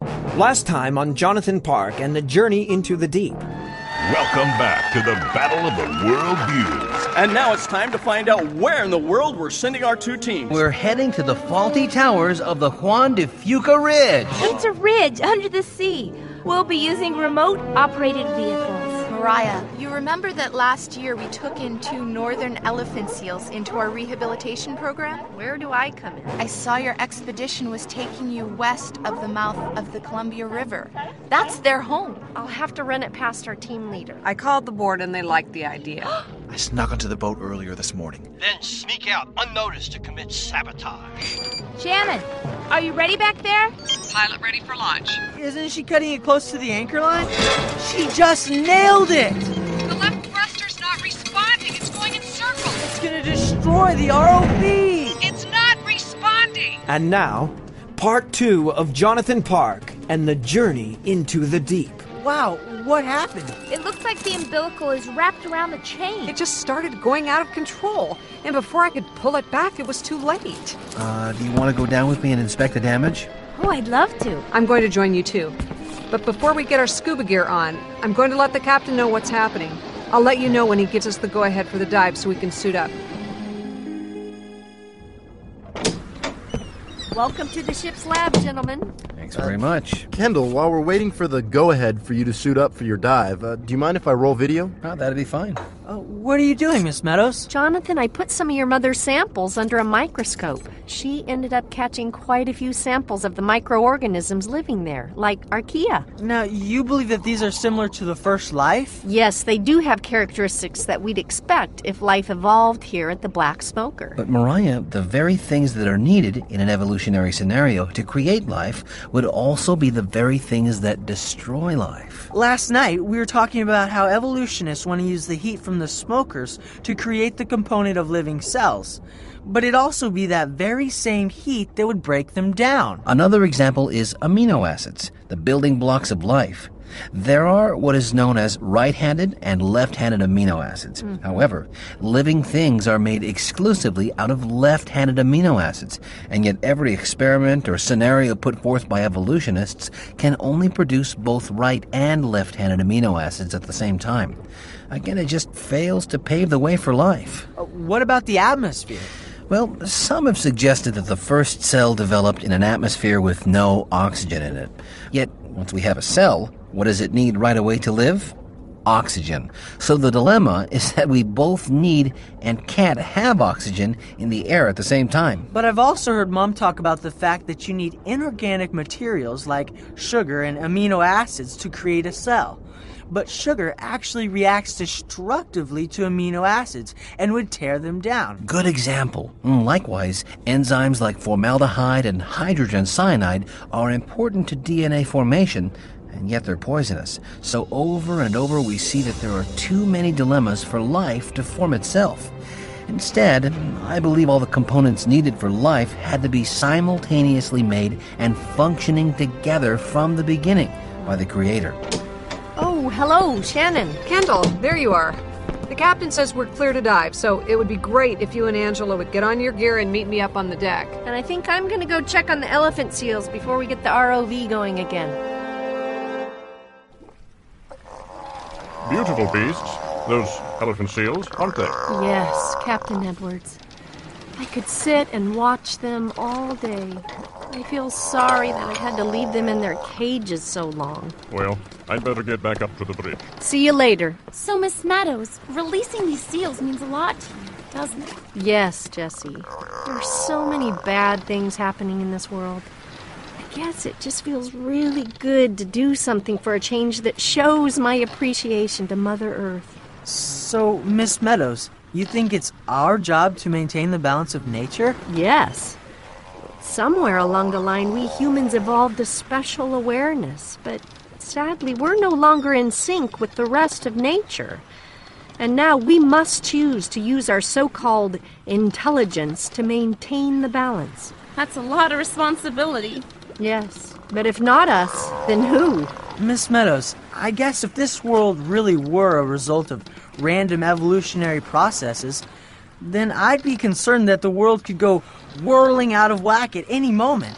Last time on Jonathan Park and the Journey into the Deep. Welcome back to the Battle of the World Views. And now it's time to find out where in the world we're sending our two teams. We're heading to the faulty towers of the Juan de Fuca Ridge. It's a ridge under the sea. We'll be using remote-operated vehicles. Mariah, you remember that last year we took in 2 northern elephant seals into our rehabilitation program? Where do I come in? I saw your expedition was taking you west of the mouth of the Columbia River. That's their home. I'll have to run it past our team leader. I called the board and they liked the idea. I snuck onto the boat earlier this morning. Then sneak out unnoticed to commit sabotage. Shannon, are you ready back there? Pilot ready for launch. Isn't she cutting it close to the anchor line? She just nailed it! The left thruster's not responding. It's going in circles. It's gonna destroy the ROV! It's not responding. And now, part 2 of Jonathan Park and the Journey into the Deep. Wow, what happened? It looks like the umbilical is wrapped around the chain. It just started going out of control. And before I could pull it back, it was too late. Do you want to go down with me and inspect the damage? Oh, I'd love to. I'm going to join you too. But before we get our scuba gear on, I'm going to let the captain know what's happening. I'll let you know when he gives us the go-ahead for the dive so we can suit up. Welcome to the ship's lab, gentlemen. Thanks very much. Kendall, while we're waiting for the go-ahead for you to suit up for your dive, do you mind if I roll video? Oh, that'd be fine. What are you doing, Miss Meadows? Jonathan, I put some of your mother's samples under a microscope. She ended up catching quite a few samples of the microorganisms living there, like archaea. Now, you believe that these are similar to the first life? Yes, they do have characteristics that we'd expect if life evolved here at the Black Smoker. But Mariah, the very things that are needed in an evolutionary scenario to create life would also be the very things that destroy life. Last night, we were talking about how evolutionists want to use the heat from the smokers to create the component of living cells. But it'd also be that very same heat that would break them down. Another example is amino acids, the building blocks of life. There are what is known as right-handed and left-handed amino acids. However, living things are made exclusively out of left-handed amino acids, and yet every experiment or scenario put forth by evolutionists can only produce both right and left-handed amino acids at the same time. Again, it just fails to pave the way for life. What about the atmosphere? Well, some have suggested that the first cell developed in an atmosphere with no oxygen in it. Yet, once we have a cell, what does it need right away to live? Oxygen. So the dilemma is that we both need and can't have oxygen in the air at the same time. But I've also heard Mom talk about the fact that you need inorganic materials like sugar and amino acids to create a cell. But sugar actually reacts destructively to amino acids and would tear them down. Good example. Likewise, enzymes like formaldehyde and hydrogen cyanide are important to DNA formation, and yet they're poisonous. So over and over we see that there are too many dilemmas for life to form itself. Instead, I believe all the components needed for life had to be simultaneously made and functioning together from the beginning by the Creator. Oh, hello, Shannon. Kendall, there you are. The captain says we're clear to dive, so it would be great if you and Angela would get on your gear and meet me up on the deck. And I think I'm going to go check on the elephant seals before we get the ROV going again. Beautiful beasts, those elephant seals, aren't they? Yes, Captain Edwards. I could sit and watch them all day. I feel sorry that I had to leave them in their cages so long. Well, I'd better get back up to the bridge. See you later. So, Miss Meadows, releasing these seals means a lot to you, doesn't it? Yes, Jessie. There are so many bad things happening in this world. I guess it just feels really good to do something for a change that shows my appreciation to Mother Earth. So, Miss Meadows, you think it's our job to maintain the balance of nature? Yes. Somewhere along the line, we humans evolved a special awareness, but sadly, we're no longer in sync with the rest of nature. And now we must choose to use our so-called intelligence to maintain the balance. That's a lot of responsibility. Yes, but if not us, then who? Miss Meadows, I guess if this world really were a result of random evolutionary processes, then I'd be concerned that the world could go whirling out of whack at any moment.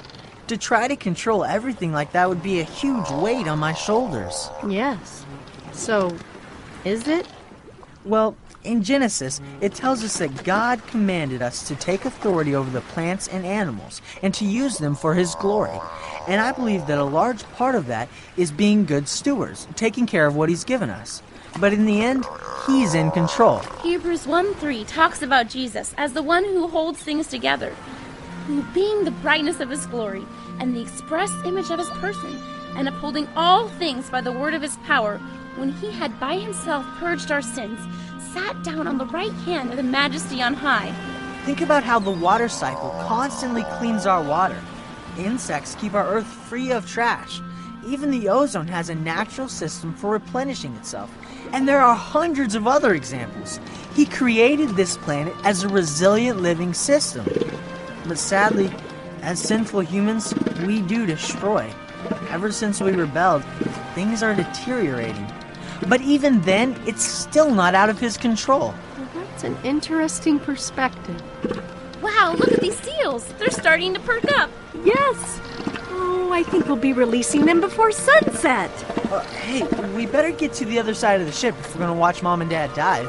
To try to control everything like that would be a huge weight on my shoulders. Yes. So, is it? Well, in Genesis, it tells us that God commanded us to take authority over the plants and animals and to use them for His glory. And I believe that a large part of that is being good stewards, taking care of what He's given us. But in the end, He's in control. Hebrews 1:3 talks about Jesus as the one who holds things together, who being the brightness of His glory and the express image of His person, and upholding all things by the word of His power, when He had by Himself purged our sins, sat down on the right hand of the Majesty on high. Think about how the water cycle constantly cleans our water. Insects keep our earth free of trash. Even the ozone has a natural system for replenishing itself. And there are hundreds of other examples. He created this planet as a resilient living system. But sadly, as sinful humans, we do destroy. Ever since we rebelled, things are deteriorating. But even then, it's still not out of His control. Well, that's an interesting perspective. Wow, look at these seals. They're starting to perk up. Yes. Oh, I think we'll be releasing them before sunset. Hey, we better get to the other side of the ship if we're going to watch Mom and Dad dive.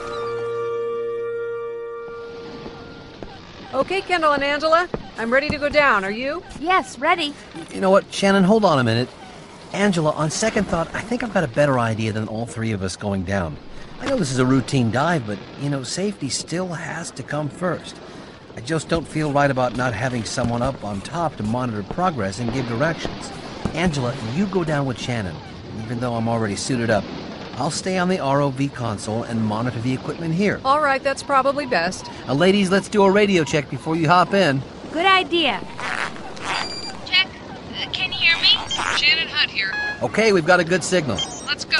Okay, Kendall and Angela, I'm ready to go down. Are you? Yes, ready. You know what, Shannon, hold on a minute. Angela, on second thought, I think I've got a better idea than all three of us going down. I know this is a routine dive, but, safety still has to come first. I just don't feel right about not having someone up on top to monitor progress and give directions. Angela, you go down with Shannon. Even though I'm already suited up, I'll stay on the ROV console and monitor the equipment here. All right, that's probably best. Ladies, let's do a radio check before you hop in. Good idea. Check. Can you hear me? Shannon Hunt here. Okay, we've got a good signal. Let's go.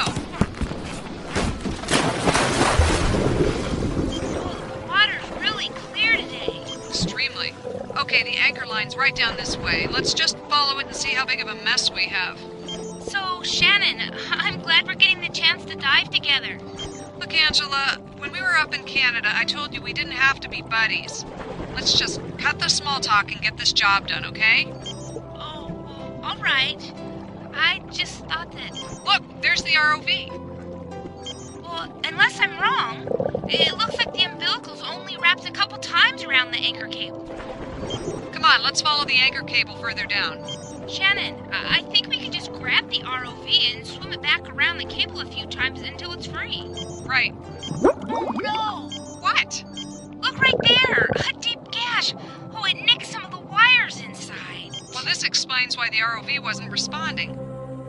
The water's really clear today. Extremely. Okay, the anchor line's right down this way. Let's just follow it and see how big of a mess we have. So, Shannon, I'm glad we're getting the chance to dive together. Look, Angela, when we were up in Canada, I told you we didn't have to be buddies. Let's just cut the small talk and get this job done, okay? Oh, well, all right. I just thought that... Look, there's the ROV. Well, unless I'm wrong, it looks like the umbilical's only wrapped a couple times around the anchor cable. Come on, let's follow the anchor cable further down. Shannon, I think we can just grab the ROV and swim it back around the cable a few times until it's free. Right. Oh, no! What? Look right there! A deep gash! Oh, it nicked some of the wires inside. Well, this explains why the ROV wasn't responding.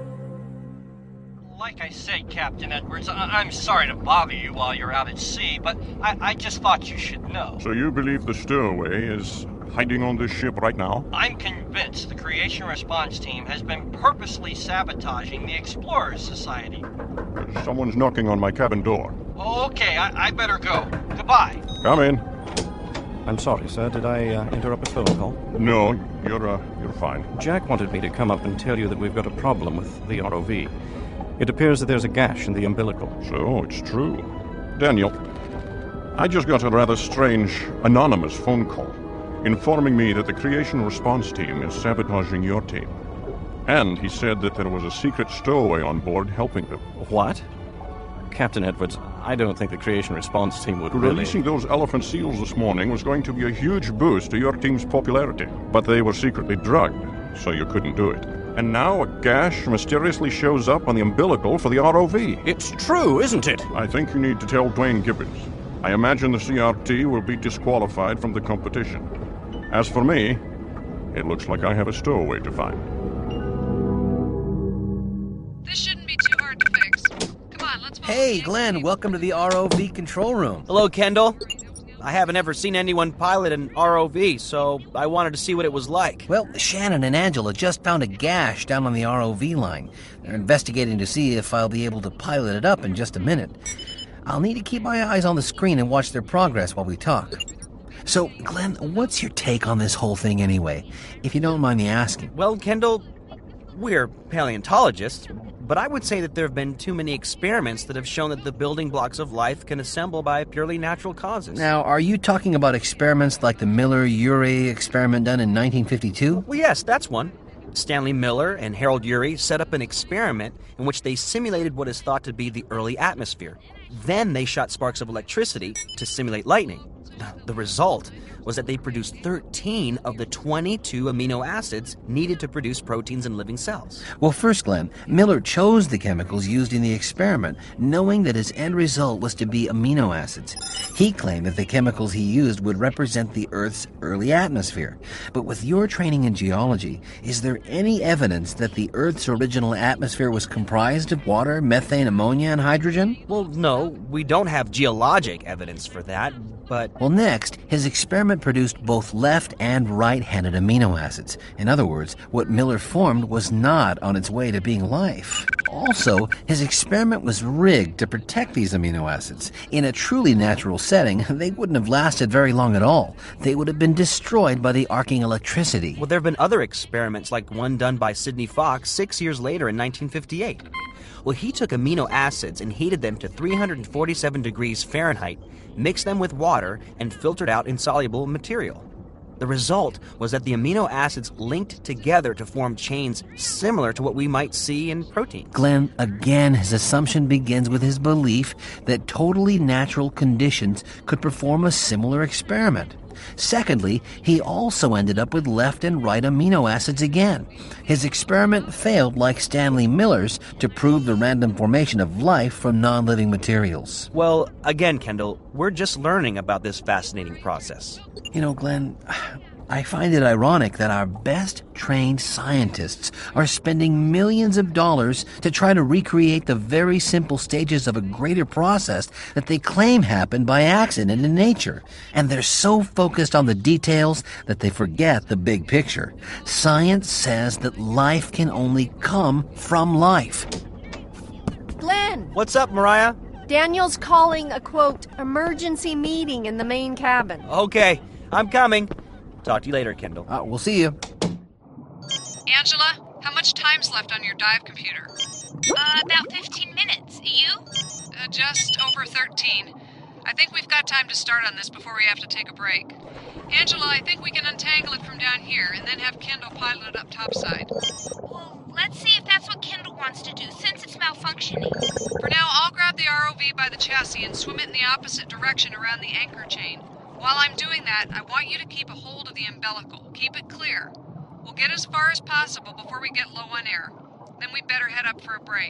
Like I said, Captain Edwards, I'm sorry to bother you while you're out at sea, but I just thought you should know. So you believe the stowaway is hiding on this ship right now? I'm convinced the Creation Response Team has been purposely sabotaging the Explorers Society. Someone's knocking on my cabin door. Okay, I better go. Goodbye. Come in. I'm sorry, sir. Did I interrupt a phone call? No, you're fine. Jack wanted me to come up and tell you that we've got a problem with the ROV. It appears that there's a gash in the umbilical. So, it's true. Daniel, I just got a rather strange, anonymous phone call informing me that the Creation Response Team is sabotaging your team. And he said that there was a secret stowaway on board helping them. What? Captain Edwards, I don't think the Creation Response Team would Releasing those elephant seals this morning was going to be a huge boost to your team's popularity, but they were secretly drugged, so you couldn't do it. And now a gash mysteriously shows up on the umbilical for the ROV. It's true, isn't it? I think you need to tell Dwayne Gibbons. I imagine the CRT will be disqualified from the competition. As for me, it looks like I have a stowaway to find. This shouldn't be too hard to fix. Come on, let's... Hey, Glenn, welcome to the ROV control room. Hello, Kendall. I haven't ever seen anyone pilot an ROV, so I wanted to see what it was like. Well, Shannon and Angela just found a gash down on the ROV line. They're investigating to see if I'll be able to pilot it up in just a minute. I'll need to keep my eyes on the screen and watch their progress while we talk. So, Glenn, what's your take on this whole thing anyway, if you don't mind me asking? Well, Kendall, we're paleontologists, but I would say that there have been too many experiments that have shown that the building blocks of life can assemble by purely natural causes. Now, are you talking about experiments like the Miller-Urey experiment done in 1952? Well, yes, that's one. Stanley Miller and Harold Urey set up an experiment in which they simulated what is thought to be the early atmosphere. Then they shot sparks of electricity to simulate lightning. The result was that they produced 13 of the 22 amino acids needed to produce proteins in living cells. Well, first, Glenn, Miller chose the chemicals used in the experiment, knowing that his end result was to be amino acids. He claimed that the chemicals he used would represent the Earth's early atmosphere. But with your training in geology, is there any evidence that the Earth's original atmosphere was comprised of water, methane, ammonia, and hydrogen? Well, no, we don't have geologic evidence for that, but... Well, next, his experiment produced both left and right-handed amino acids. In other words, what Miller formed was not on its way to being life. Also, his experiment was rigged to protect these amino acids. In a truly natural setting, they wouldn't have lasted very long at all. They would have been destroyed by the arcing electricity. Well, there have been other experiments like one done by Sidney Fox 6 years later in 1958. Well, he took amino acids and heated them to 347 degrees Fahrenheit, mixed them with water, and filtered out insoluble material. The result was that the amino acids linked together to form chains similar to what we might see in proteins. Glenn, again, his assumption begins with his belief that totally natural conditions could perform a similar experiment. Secondly, he also ended up with left and right amino acids again. His experiment failed, like Stanley Miller's, to prove the random formation of life from non-living materials. Well, again, Kendall, we're just learning about this fascinating process. You know, Glenn, I find it ironic that our best trained scientists are spending millions of dollars to try to recreate the very simple stages of a greater process that they claim happened by accident in nature. And they're so focused on the details that they forget the big picture. Science says that life can only come from life. Glenn! What's up, Mariah? Daniel's calling a, quote, emergency meeting in the main cabin. Okay, I'm coming. Talk to you later, Kendall. We'll see you. Angela, how much time's left on your dive computer? About 15 minutes. You? Just over 13. I think we've got time to start on this before we have to take a break. Angela, I think we can untangle it from down here and then have Kendall pilot it up topside. Well, let's see if that's what Kendall wants to do, since it's malfunctioning. For now, I'll grab the ROV by the chassis and swim it in the opposite direction around the anchor chain. While I'm doing that, I want you to keep a hold of the umbilical. Keep it clear. We'll get as far as possible before we get low on air. Then we better head up for a break.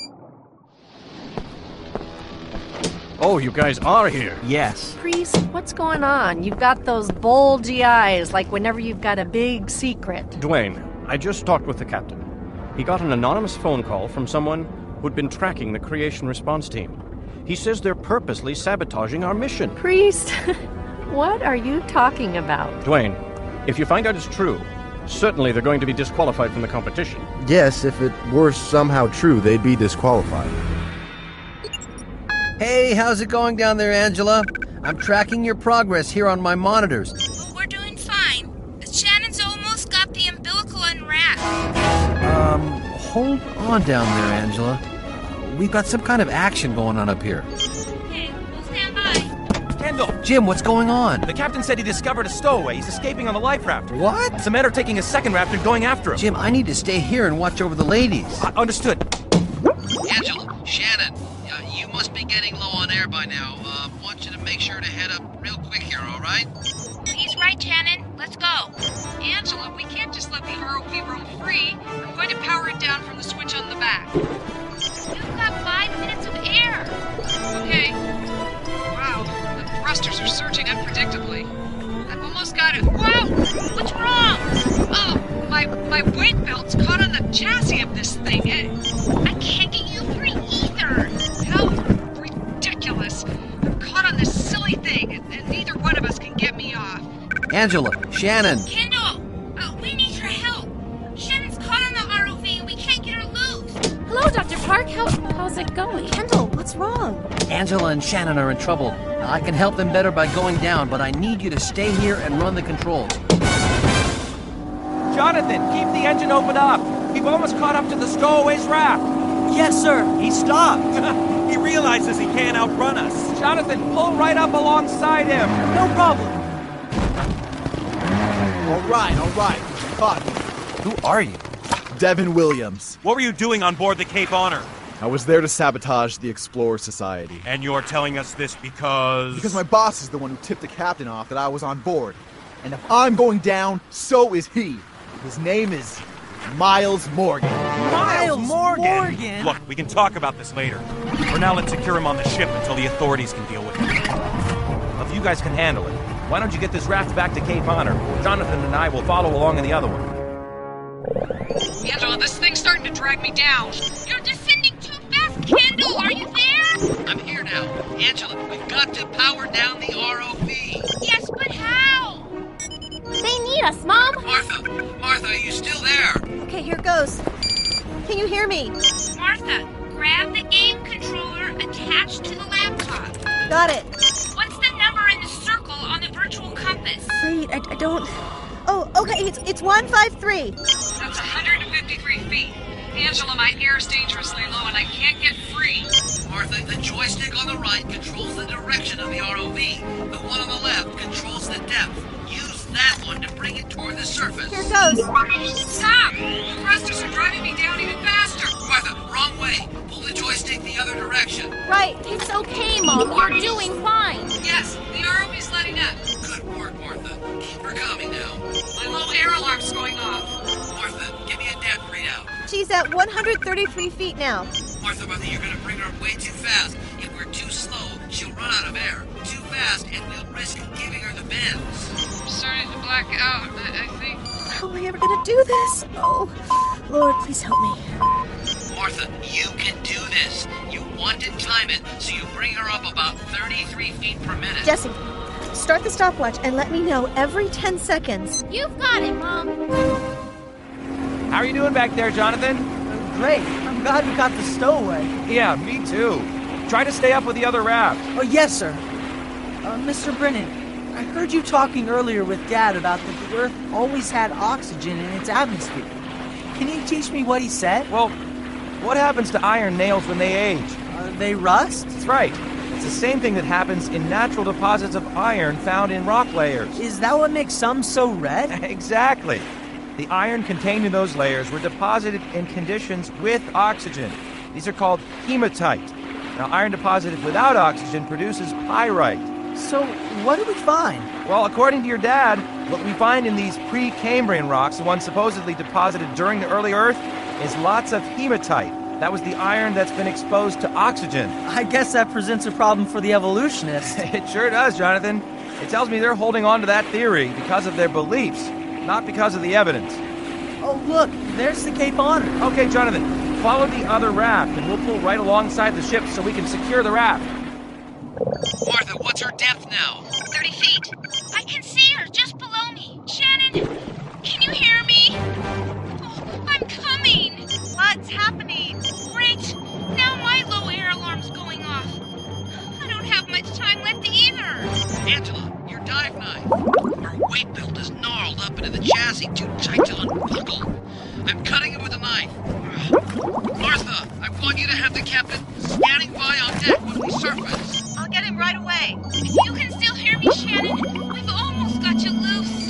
Oh, you guys are here. Yes. Priest, what's going on? You've got those bulgy eyes, like whenever you've got a big secret. Dwayne, I just talked with the captain. He got an anonymous phone call from someone who'd been tracking the creation response team. He says they're purposely sabotaging our mission. Priest, what are you talking about? Dwayne, if you find out it's true, certainly they're going to be disqualified from the competition. Yes, if it were somehow true, they'd be disqualified. Hey, how's it going down there, Angela? I'm tracking your progress here on my monitors. Well, we're doing fine. Shannon's almost got the umbilical unwrapped. Hold on down there, Angela. We've got some kind of action going on up here. Okay, we'll stand by. Kendall! Jim, what's going on? The captain said he discovered a stowaway. He's escaping on the life raft. What? It's a matter of taking a second raft and going after him. Jim, I need to stay here and watch over the ladies. Understood. Angela, Shannon, you must be getting low on air by now. Want you to make sure to head up real quick here, all right? He's right, Shannon. Let's go. Angela, we can't just let the ROV roam free. I'm going to power it down from the switch on the back. You've got 5 minutes of air. Okay. Wow, the thrusters are surging unpredictably. I've almost got it. Wow! What's wrong? Oh, my weight belt's caught on the chassis of this thing. I can't get you free either. How ridiculous. I'm caught on this silly thing, and neither one of us can get me off. Angela, Shannon. Kendall, we need your help. Shannon's caught on the ROV and we can't get her loose. Hello, Dr. Park. How's it going? Kendall, what's wrong? Angela and Shannon are in trouble. I can help them better by going down, but I need you to stay here and run the controls. Jonathan, keep the engine open up. We've almost caught up to the stowaway's raft. Yes, sir. He stopped. He realizes he can't outrun us. Jonathan, pull right up alongside him. No problem. All right. Caught. Who are you? Devin Williams. What were you doing on board the Cape Honor? I was there to sabotage the Explorer Society. And you're telling us this because... Because my boss is the one who tipped the captain off that I was on board. And if I'm going down, so is he. His name is Miles Morgan. Miles Morgan? Look, we can talk about this later. For now, let's secure him on the ship until the authorities can deal with him. If you guys can handle it, why don't you get this raft back to Cape Honor? Jonathan and I will follow along in the other one. Angela, this thing's starting to drag me down. You're descending too fast, Kendall. Are you there? I'm here now. Angela, we've got to power down the ROV. Yes, but how? They need us, Mom. Martha, are you still there? Okay, here goes. Can you hear me? Martha, grab the game controller attached to the laptop. Got it. What's the number in the circle on the virtual compass? Wait, I don't... Oh, okay, it's 153. That's 153 feet. Angela, my air's dangerously low and I can't get free. Martha, the joystick on the right controls the direction of the ROV. The one on the left controls the depth. Use that one to bring it toward the surface. Here goes. Stop! The thrusters are driving me down even faster. Martha, wrong way. Pull the joystick the other direction. Right. It's okay, Mom. You're doing fine. Yes, the ROV's letting up. Good work, Martha. Keep her calming now. My low air alarm's going off. Martha, give me a depth readout. She's at 133 feet now. Martha, you're going to bring her up way too fast. If we're too slow, she'll run out of air. Too fast, and we'll risk giving her the bends. I'm starting to black out, I think. How am I ever going to do this? Oh, Lord, please help me. Martha, you can do this. You want to time it so you bring her up about 33 feet per minute. Jesse, start the stopwatch and let me know every 10 seconds. You've got it, Mom. How are you doing back there, Jonathan? Great. I'm glad we got the stowaway. Yeah, me too. Try to stay up with the other raft. Oh, yes, sir. Mr. Brennan, I heard you talking earlier with Dad about that the Earth always had oxygen in its atmosphere. Can you teach me what he said? Well, what happens to iron nails when they age? They rust? That's right. It's the same thing that happens in natural deposits of iron found in rock layers. Is that what makes some so red? Exactly. The iron contained in those layers were deposited in conditions with oxygen. These are called hematite. Now, iron deposited without oxygen produces pyrite. So, what do we find? Well, according to your dad, what we find in these pre-Cambrian rocks, the ones supposedly deposited during the early Earth, is lots of hematite. That was the iron that's been exposed to oxygen. I guess that presents a problem for the evolutionists. It sure does, Jonathan. It tells me they're holding on to that theory because of their beliefs, not because of the evidence. Oh, look, there's the Cape Honor. Okay, Jonathan, follow the other raft, and we'll pull right alongside the ship so we can secure the raft. Martha, what's her depth now? 30 feet. I can see her just below me. Shannon, can you hear me? Oh, I'm coming. What's happening? Great. Now my low air alarm's going off. I don't have much time left either. Angela, your dive knife. Her weight belt is gnarled up into the chassis, too tight to unbuckle. I'm cutting it with a knife. Martha, I want you to have the captain scanning by on deck when we surface. I'll get him right away. If you can still hear me, Shannon, we've almost got you loose.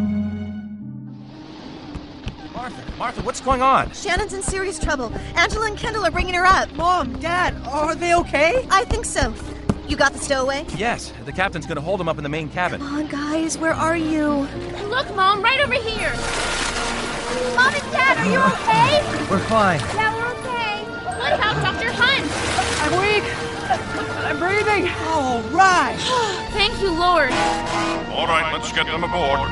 Martha, what's going on? Shannon's in serious trouble. Angela and Kendall are bringing her up. Mom, Dad, are they okay? I think so. You got the stowaway? Yes, the captain's gonna hold them up in the main cabin. Come on, guys, where are you? Look, Mom, right over here. Mom and Dad, are you okay? We're fine. Yeah, we're okay. What about Dr. Hunt? I'm weak. I'm breathing. All right. Thank you, Lord. All right, let's get them aboard.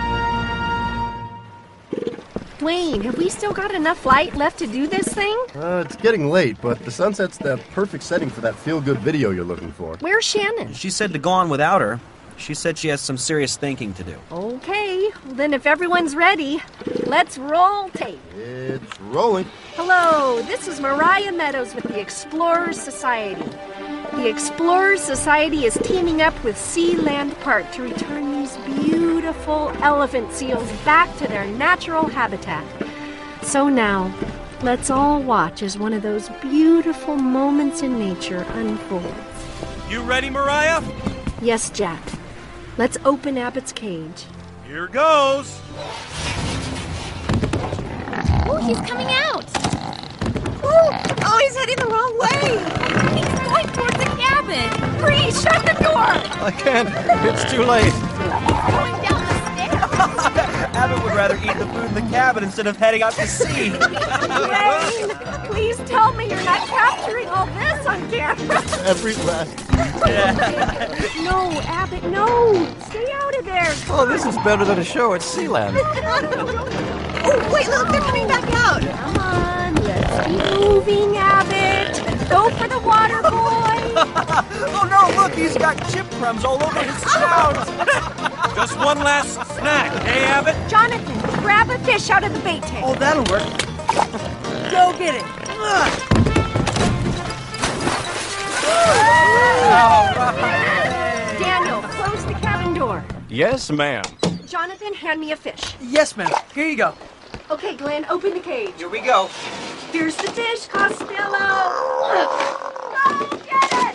Dwayne, have we still got enough light left to do this thing? It's getting late, but the sunset's the perfect setting for that feel-good video you're looking for. Where's Shannon? She said to go on without her. She said she has some serious thinking to do. Okay, well then if everyone's ready, let's roll tape. It's rolling. Hello, this is Mariah Meadows with the Explorers Society. The Explorers Society is teaming up with Sea Land Park to return these beautiful elephant seals back to their natural habitat. So now, let's all watch as one of those beautiful moments in nature unfolds. You ready, Mariah? Yes, Jack. Let's open Abbott's cage. Here goes. Oh, he's coming out. Oh, he's heading the wrong way. He's going towards the cabin. Bree, shut the door. I can't. It's too late. Going down the stairs. Abbott would rather eat the food in the cabin instead of heading out to sea. Blaine, please tell me you're not capturing all this on camera. Every last. No, Abbott, no. Stay out of there. Oh, this is better than a show at Sealand. Oh, wait, look, they're coming back out. Come on, let's be moving, Abbott. Go for the water, boy. Oh no, look, he's got chip crumbs all over his snout. Just one last snack, hey, Abbott? Jonathan, grab a fish out of the bait tank. Oh, that'll work. Go get it. All right. Daniel, close the cabin door. Yes, ma'am. Jonathan, hand me a fish. Yes, ma'am. Here you go. Okay, Glenn, open the cage. Here we go. Here's the fish, Costello. Go get it.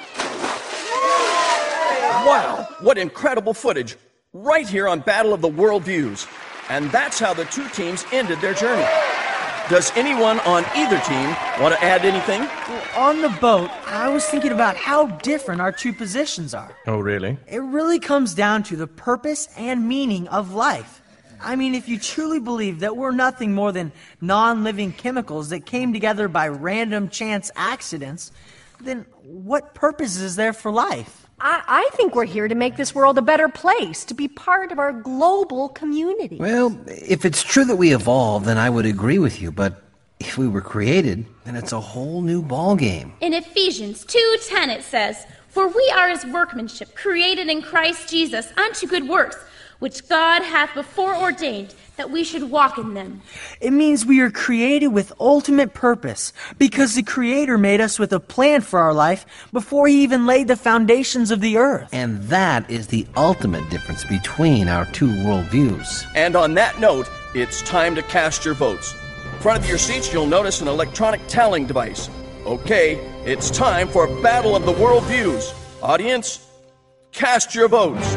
Wow, what incredible footage. Right here on Battle of the World Views. And that's how the two teams ended their journey. Does anyone on either team want to add anything? Well, on the boat, I was thinking about how different our two positions are. Oh, really? It really comes down to the purpose and meaning of life. I mean, if you truly believe that we're nothing more than non-living chemicals that came together by random chance accidents, then what purpose is there for life? I think we're here to make this world a better place, to be part of our global community. Well, if it's true that we evolved, then I would agree with you, but if we were created, then it's a whole new ballgame. In Ephesians 2:10 it says, "For we are his workmanship, created in Christ Jesus unto good works, which God hath before ordained that we should walk in them." It means we are created with ultimate purpose because the Creator made us with a plan for our life before he even laid the foundations of the earth. And that is the ultimate difference between our two worldviews. And on that note, it's time to cast your votes. In front of your seats, you'll notice an electronic tallying device. Okay, it's time for Battle of the World Views. Audience, cast your votes.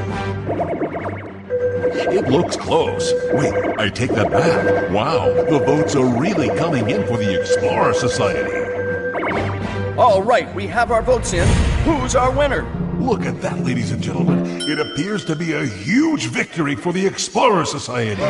It looks close. Wait, I take that back. Wow, the votes are really coming in for the Explorer Society. All right, we have our votes in. Who's our winner? Look at that, ladies and gentlemen. It appears to be a huge victory for the Explorer Society.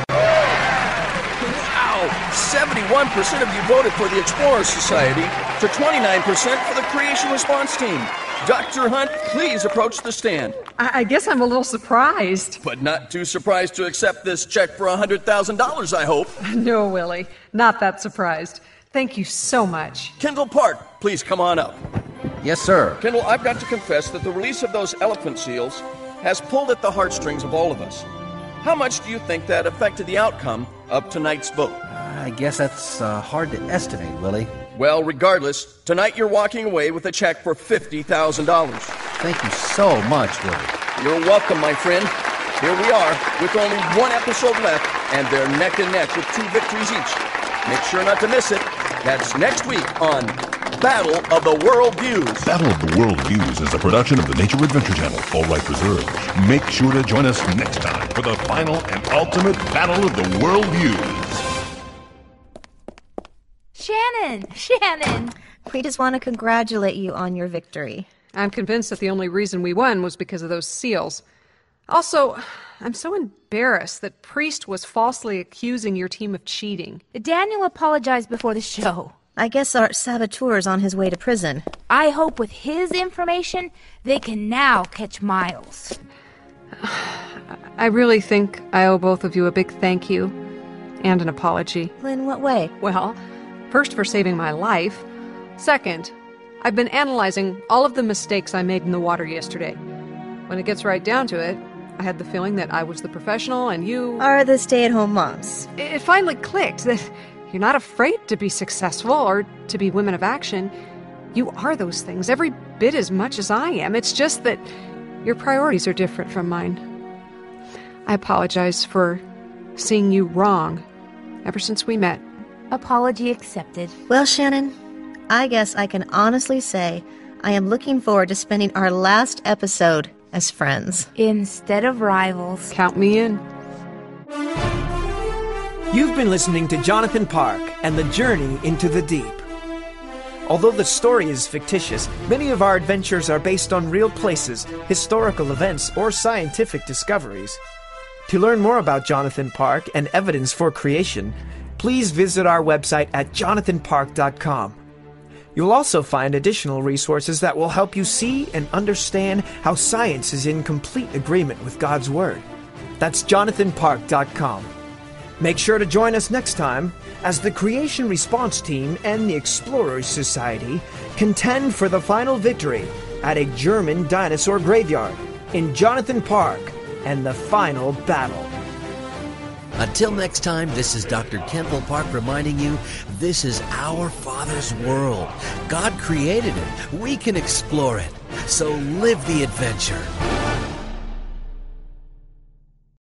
Wow, 71% of you voted for the Explorer Society to 29% for the Creation Response Team. Dr. Hunt, please approach the stand. I guess I'm a little surprised. But not too surprised to accept this check for $100,000, I hope. No, Willie, not that surprised. Thank you so much. Kendall Park, please come on up. Yes, sir. Kendall, I've got to confess that the release of those elephant seals has pulled at the heartstrings of all of us. How much do you think that affected the outcome of tonight's vote? I guess that's hard to estimate, Willie. Well, regardless, tonight you're walking away with a check for $50,000. Thank you so much, Willie. You're welcome, my friend. Here we are, with only one episode left, and they're neck and neck with 2 victories each. Make sure not to miss it. That's next week on Battle of the World Views. Battle of the World Views is a production of the Nature Adventure Channel, all rights reserved. Make sure to join us next time for the final and ultimate Battle of the World Views. Shannon! We just want to congratulate you on your victory. I'm convinced that the only reason we won was because of those seals. Also, I'm so embarrassed that Priest was falsely accusing your team of cheating. Daniel apologized before the show. I guess our saboteur's on his way to prison. I hope with his information, they can now catch Miles. I really think I owe both of you a big thank you and an apology. In what way? Well, first for saving my life. Second, I've been analyzing all of the mistakes I made in the water yesterday. When it gets right down to it, I had the feeling that I was the professional and you are the stay-at-home moms. It finally clicked that you're not afraid to be successful or to be women of action. You are those things every bit as much as I am. It's just that your priorities are different from mine. I apologize for seeing you wrong ever since we met. Apology accepted. Well, Shannon, I guess I can honestly say I am looking forward to spending our last episode as friends. Instead of rivals. Count me in. You've been listening to Jonathan Park and the Journey into the Deep. Although the story is fictitious, many of our adventures are based on real places, historical events, or scientific discoveries. To learn more about Jonathan Park and evidence for creation, please visit our website at jonathanpark.com. You'll also find additional resources that will help you see and understand how science is in complete agreement with God's Word. That's jonathanpark.com. Make sure to join us next time as the Creation Response Team and the Explorers Society contend for the final victory at a German dinosaur graveyard in Jonathan Park and the Final Battle. Until next time, this is Dr. Kenthel Park reminding you this is our Father's world. God created it. We can explore it. So live the adventure.